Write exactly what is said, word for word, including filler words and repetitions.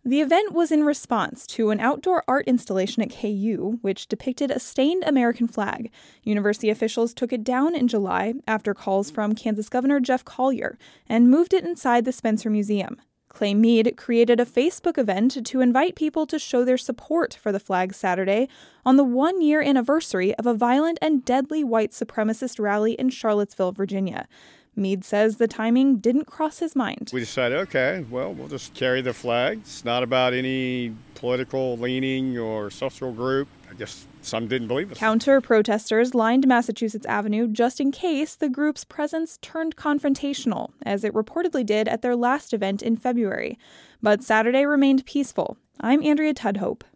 The event was in response to an outdoor art installation at K U, which depicted a stained American flag. University officials took it down in July after calls from Kansas Governor Jeff Collier and moved it inside the Spencer Museum. Clay Mead created a Facebook event to invite people to show their support for the flag Saturday on the one-year anniversary of a violent and deadly white supremacist rally in Charlottesville, Virginia. Mead says the timing didn't cross his mind. We decided, okay, well, we'll just carry the flag. It's not about any political leaning or social group. I guess some didn't believe us. Counter-protesters lined Massachusetts Avenue just in case the group's presence turned confrontational, as it reportedly did at their last event in February. But Saturday remained peaceful. I'm Andrea Tudhope.